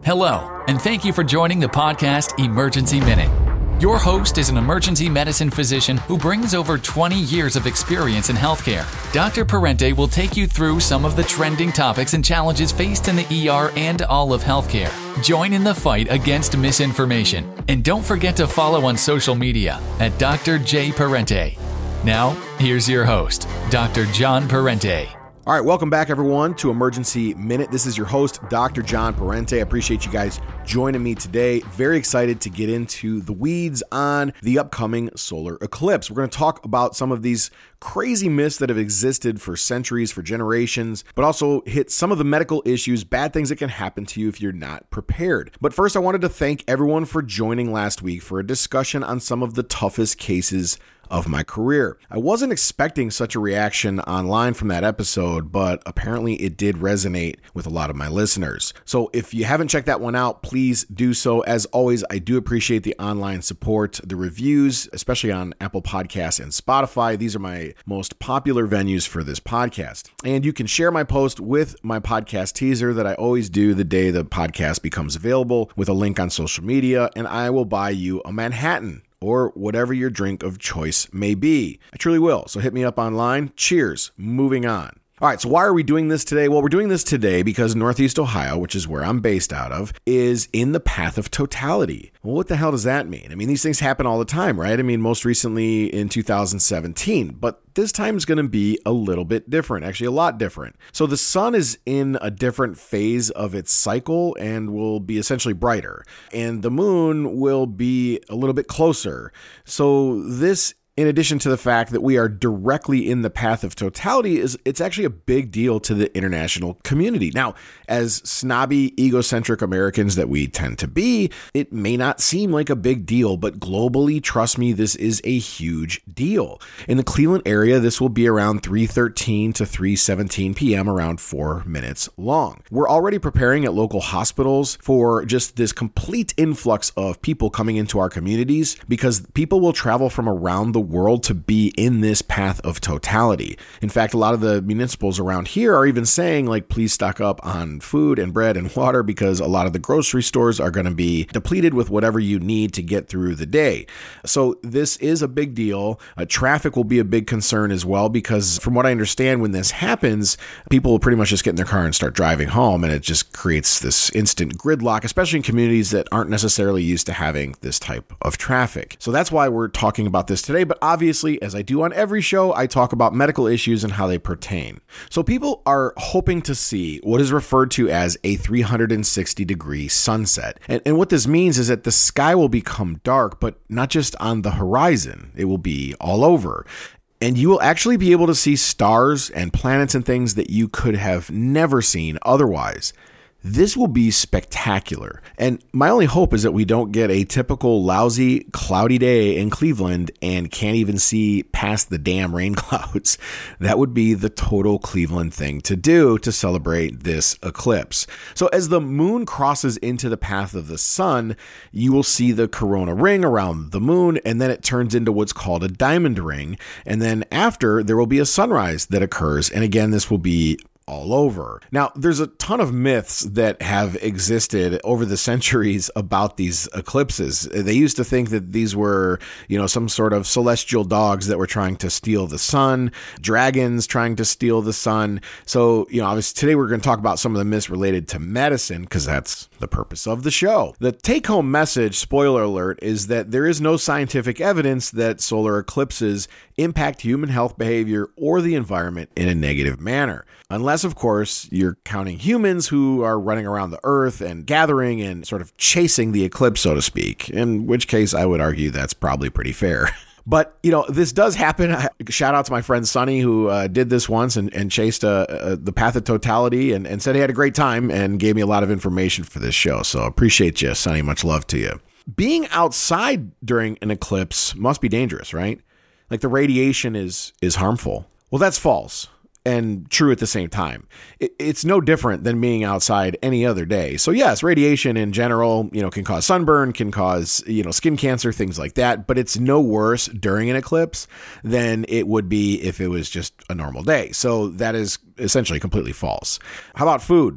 Hello, and thank you for joining the podcast Emergency Minute. Your host is an emergency medicine physician who brings over 20 years of experience in healthcare. Dr. Parente will take you through some of the trending topics and challenges faced in the ER and all of healthcare. Join in the fight against misinformation. And don't forget to follow on social media at Dr. J. Parente. Now, here's your host, Dr. John Parente. All right, welcome back, everyone, to Emergency Minute. This is your host, Dr. John Parente. I appreciate you guys joining me today. Very excited to get into the weeds on the upcoming solar eclipse. We're going to talk about some of these crazy myths that have existed for centuries, for generations, but also hit some of the medical issues, bad things that can happen to you if you're not prepared. But first, I wanted to thank everyone for joining last week for a discussion on some of the toughest cases of my career. I wasn't expecting such a reaction online from that episode, but apparently it did resonate with a lot of my listeners. So if you haven't checked that one out, please do so. As always, I do appreciate the online support, the reviews, especially on Apple Podcasts and Spotify. These are my most popular venues for this podcast. And you can share my post with my podcast teaser that I always do the day the podcast becomes available with a link on social media, and I will buy you a Manhattan or whatever your drink of choice may be. I truly will. So hit me up online. Cheers. Moving on. All right, so why are we doing this today? Well, we're doing this today because Northeast Ohio, which is where I'm based out of, is in the path of totality. Well, what the hell does that mean? I mean, these things happen all the time, right? I mean, most recently in 2017, but this time is going to be a little bit different, actually a lot different. So the sun is in a different phase of its cycle and will be essentially brighter, and the moon will be a little bit closer. So this, in addition to the fact that we are directly in the path of totality, it's actually a big deal to the international community. Now, as snobby, egocentric Americans that we tend to be, it may not seem like a big deal, but globally, trust me, this is a huge deal. In the Cleveland area, this will be around 3:13 to 3:17 p.m., around 4 minutes long. We're already preparing at local hospitals for just this complete influx of people coming into our communities because people will travel from around the world to be in this path of totality. In fact, a lot of the municipals around here are even saying, like, please stock up on food and bread and water because a lot of the grocery stores are going to be depleted with whatever you need to get through the day. So this is a big deal. Traffic will be a big concern as well because from what I understand, when this happens, people will pretty much just get in their car and start driving home, and it just creates this instant gridlock, especially in communities that aren't necessarily used to having this type of traffic. So that's why we're talking about this today. But obviously, as I do on every show, I talk about medical issues and how they pertain. So people are hoping to see what is referred to as a 360-degree sunset. And what this means is that the sky will become dark, but not just on the horizon. It will be all over. And you will actually be able to see stars and planets and things that you could have never seen otherwise. This will be spectacular. And my only hope is that we don't get a typical lousy, cloudy day in Cleveland and can't even see past the damn rain clouds. That would be the total Cleveland thing to do to celebrate this eclipse. So as the moon crosses into the path of the sun, you will see the corona ring around the moon, and then it turns into what's called a diamond ring. And then after, there will be a sunrise that occurs. And again, this will be all over. Now, there's a ton of myths that have existed over the centuries about these eclipses. They used to think that these were, some sort of celestial dogs that were trying to steal the sun, dragons trying to steal the sun. So, obviously today we're going to talk about some of the myths related to medicine because that's the purpose of the show. The take-home message, spoiler alert, is that there is no scientific evidence that solar eclipses impact human health behavior or the environment in a negative manner. Unless, of course, you're counting humans who are running around the earth and gathering and sort of chasing the eclipse, so to speak, in which case I would argue that's probably pretty fair. But, this does happen. Shout out to my friend Sonny who did this once and chased the path of totality and said he had a great time and gave me a lot of information for this show. So appreciate you, Sonny. Much love to you. Being outside during an eclipse must be dangerous, right? Like the radiation is harmful. Well, that's false. And true at the same time. It's no different than being outside any other day. So yes, radiation in general, can cause sunburn, can cause, skin cancer, things like that. But it's no worse during an eclipse than it would be if it was just a normal day. So that is essentially completely false. How about food?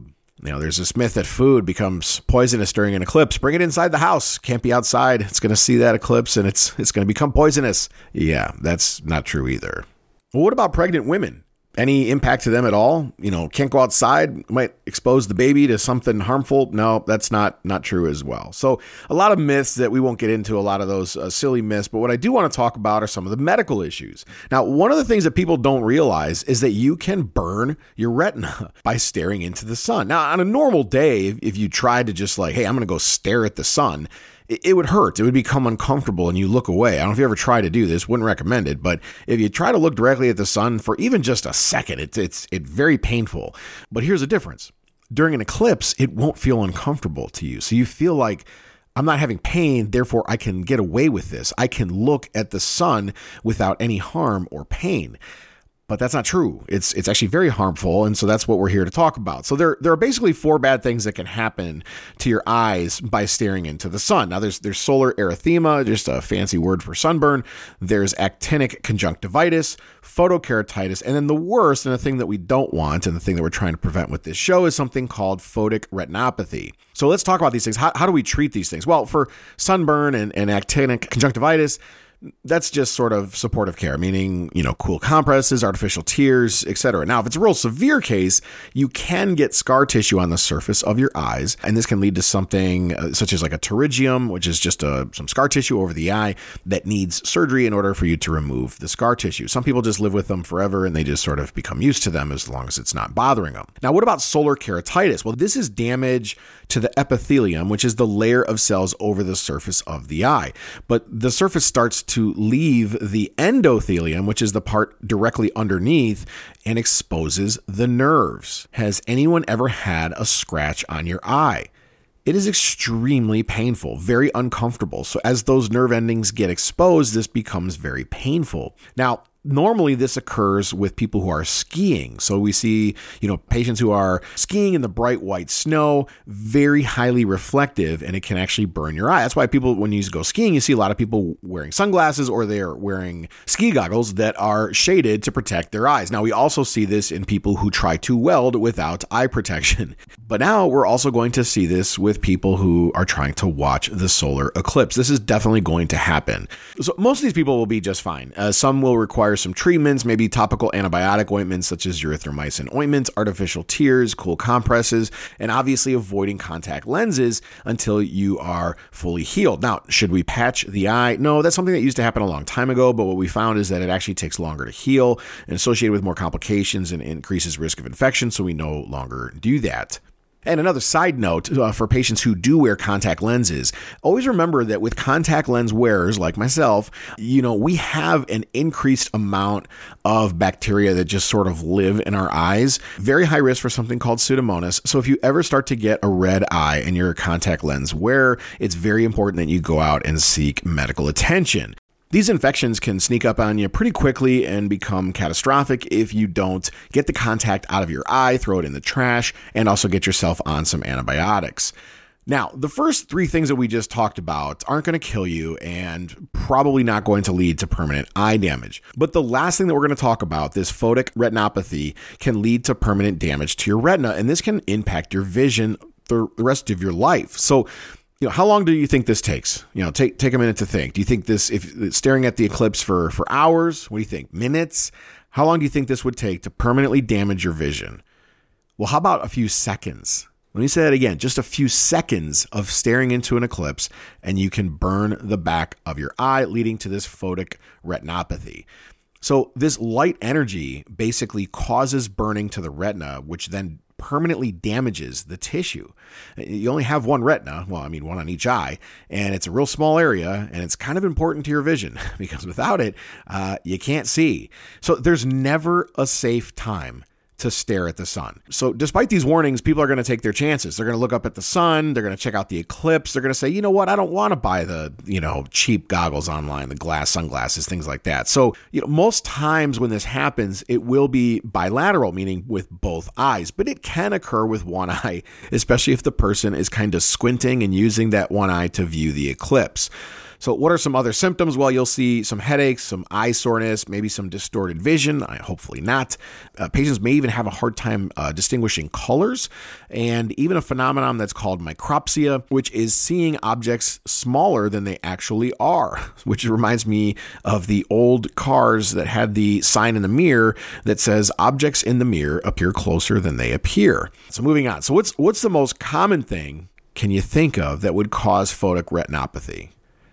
There's this myth that food becomes poisonous during an eclipse. Bring it inside the house. Can't be outside. It's going to see that eclipse and it's going to become poisonous. Yeah, that's not true either. Well, what about pregnant women? Any impact to them at all? Can't go outside, might expose the baby to something harmful. No, that's not true as well. So a lot of myths that we won't get into, a lot of those silly myths. But what I do want to talk about are some of the medical issues. Now, one of the things that people don't realize is that you can burn your retina by staring into the sun. Now, on a normal day, if you tried to just hey, I'm going to go stare at the sun, it would hurt. It would become uncomfortable and you look away. I don't know if you ever try to do this, wouldn't recommend it, but if you try to look directly at the sun for even just a second, it's very painful. But here's the difference. During an eclipse, it won't feel uncomfortable to you. So you feel like, I'm not having pain, therefore I can get away with this. I can look at the sun without any harm or pain. But that's not true. It's actually very harmful, and so that's what we're here to talk about. So there are basically 4 bad things that can happen to your eyes by staring into the sun. Now, there's solar erythema, just a fancy word for sunburn. There's actinic conjunctivitis, photokeratitis, and then the worst, and the thing that we don't want, and the thing that we're trying to prevent with this show is something called photic retinopathy. So let's talk about these things. How do we treat these things? Well, for sunburn and actinic conjunctivitis, that's just sort of supportive care, meaning, cool compresses, artificial tears, etc. Now, if it's a real severe case, you can get scar tissue on the surface of your eyes, and this can lead to something such as a pterygium, which is just some scar tissue over the eye that needs surgery in order for you to remove the scar tissue. Some people just live with them forever, and they just sort of become used to them as long as it's not bothering them. Now, what about solar keratitis? Well, this is damage to the epithelium, which is the layer of cells over the surface of the eye. But the surface starts to leave the endothelium, which is the part directly underneath, and exposes the nerves. Has anyone ever had a scratch on your eye? It is extremely painful, very uncomfortable. So as those nerve endings get exposed, this becomes very painful. Now, normally this occurs with people who are skiing. So we see, patients who are skiing in the bright white snow, very highly reflective, and it can actually burn your eye. That's why people, when you go skiing, you see a lot of people wearing sunglasses or they're wearing ski goggles that are shaded to protect their eyes. Now, we also see this in people who try to weld without eye protection. But now we're also going to see this with people who are trying to watch the solar eclipse. This is definitely going to happen. So most of these people will be just fine. Some will require some treatments, maybe topical antibiotic ointments such as erythromycin ointments, artificial tears, cool compresses, and obviously avoiding contact lenses until you are fully healed. Now, should we patch the eye? No, that's something that used to happen a long time ago, but what we found is that it actually takes longer to heal and associated with more complications and increases risk of infection, so we no longer do that. And another side note for patients who do wear contact lenses, always remember that with contact lens wearers like myself, we have an increased amount of bacteria that just sort of live in our eyes. Very high risk for something called Pseudomonas. So if you ever start to get a red eye and you're a contact lens wearer, it's very important that you go out and seek medical attention. These infections can sneak up on you pretty quickly and become catastrophic if you don't get the contact out of your eye, throw it in the trash, and also get yourself on some antibiotics. Now, the first 3 things that we just talked about aren't going to kill you and probably not going to lead to permanent eye damage. But the last thing that we're going to talk about, this photic retinopathy, can lead to permanent damage to your retina, and this can impact your vision the rest of your life. So, how long do you think this takes? Take a minute to think. Do you think this, if staring at the eclipse for hours, what do you think? Minutes? How long do you think this would take to permanently damage your vision? Well, how about a few seconds? Let me say that again, just a few seconds of staring into an eclipse and you can burn the back of your eye, leading to this photic retinopathy. So this light energy basically causes burning to the retina, which then permanently damages the tissue. You only have one retina, one on each eye, and it's a real small area, and it's kind of important to your vision because without it, you can't see. So there's never a safe time to stare at the sun. So despite these warnings, people are going to take their chances. They're going to look up at the sun. They're going to check out the eclipse. They're going to say, you know what? I don't want to buy the, cheap goggles online, the glass sunglasses, things like that. So, most times when this happens, it will be bilateral, meaning with both eyes, but it can occur with one eye, especially if the person is kind of squinting and using that one eye to view the eclipse. So what are some other symptoms? Well, you'll see some headaches, some eye soreness, maybe some distorted vision. Hopefully not. Patients may even have a hard time distinguishing colors, and even a phenomenon that's called micropsia, which is seeing objects smaller than they actually are, which reminds me of the old cars that had the sign in the mirror that says objects in the mirror appear closer than they appear. So moving on. So what's the most common thing can you think of that would cause photic retinopathy?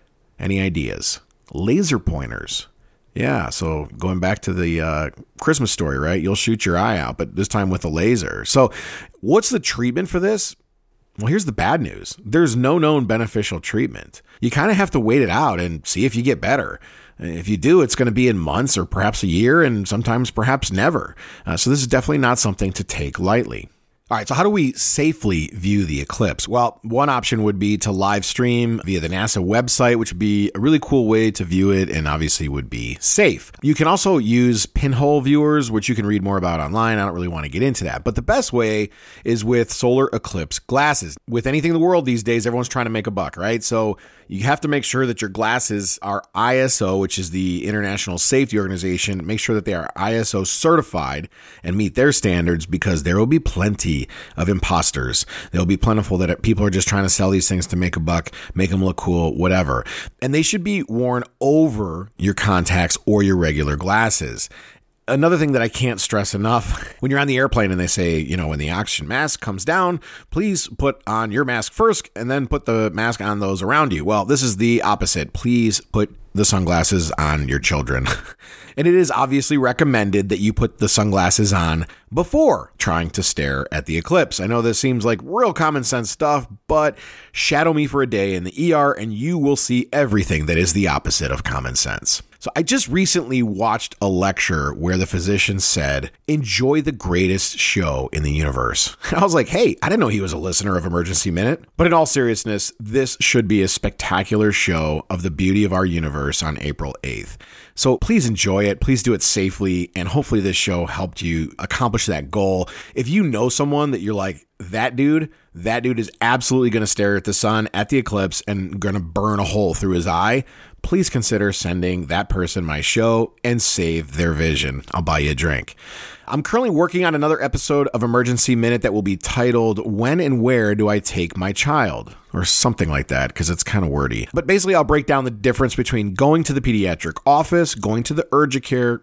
Any ideas? Laser pointers. Yeah, so going back to the Christmas story, right? You'll shoot your eye out, but this time with a laser. So what's the treatment for this? Well, here's the bad news. There's no known beneficial treatment. You kind of have to wait it out and see if you get better. If you do, it's going to be in months or perhaps a year, and sometimes perhaps never. So this is definitely not something to take lightly. All right, so how do we safely view the eclipse? Well, one option would be to live stream via the NASA website, which would be a really cool way to view it and obviously would be safe. You can also use pinhole viewers, which you can read more about online. I don't really want to get into that. But the best way is with solar eclipse glasses. With anything in the world these days, everyone's trying to make a buck, right? So you have to make sure that your glasses are ISO, which is the International Safety Organization. Make sure that they are ISO certified and meet their standards, because there will be plenty of imposters. They'll be plentiful that people are just trying to sell these things to make a buck, make them look cool, whatever. And they should be worn over your contacts or your regular glasses. Another thing that I can't stress enough, when you're on the airplane and they say, when the oxygen mask comes down, please put on your mask first and then put the mask on those around you. Well, this is the opposite. Please put the sunglasses on your children. And it is obviously recommended that you put the sunglasses on before trying to stare at the eclipse. I know this seems like real common sense stuff, but shadow me for a day in the ER and you will see everything that is the opposite of common sense. So I just recently watched a lecture where the physician said, enjoy the greatest show in the universe. I was like, hey, I didn't know he was a listener of Emergency Minute. But in all seriousness, this should be a spectacular show of the beauty of our universe on April 8th. So please enjoy it. Please do it safely. And hopefully this show helped you accomplish that goal. If you know someone that you're like, that dude is absolutely going to stare at the sun at the eclipse and going to burn a hole through his eye, please consider sending that person my show and save their vision. I'll buy you a drink. I'm currently working on another episode of Emergency Minute that will be titled, When and Where Do I Take My Child? Or something like that, because it's kind of wordy. But basically, I'll break down the difference between going to the pediatric office, going to the urgent care,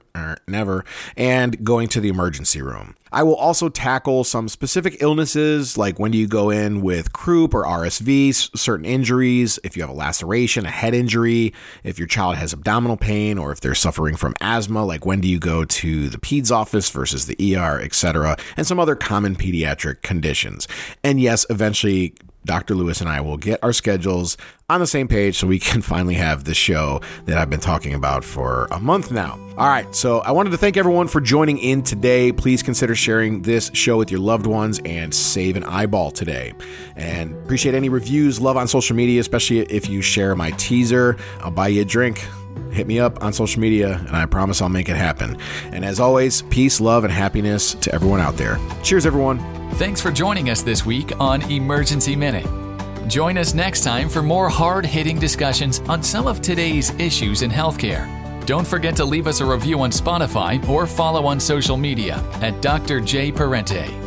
and going to the emergency room. I will also tackle some specific illnesses, like when do you go in with croup or RSV, certain injuries, if you have a laceration, a head injury, if your child has abdominal pain, or if they're suffering from asthma, like when do you go to the peds office versus the ER, etc., and some other common pediatric conditions. And yes, eventually, Dr. Lewis and I will get our schedules on the same page so we can finally have the show that I've been talking about for a month now. All right, so I wanted to thank everyone for joining in today. Please consider sharing this show with your loved ones and save an eyeball today. And appreciate any reviews, love on social media, especially if you share my teaser. I'll buy you a drink. Hit me up on social media, and I promise I'll make it happen. And as always, peace, love, and happiness to everyone out there. Cheers, everyone. Thanks for joining us this week on Emergency Minute. Join us next time for more hard-hitting discussions on some of today's issues in healthcare. Don't forget to leave us a review on Spotify or follow on social media at Dr. J. Parente.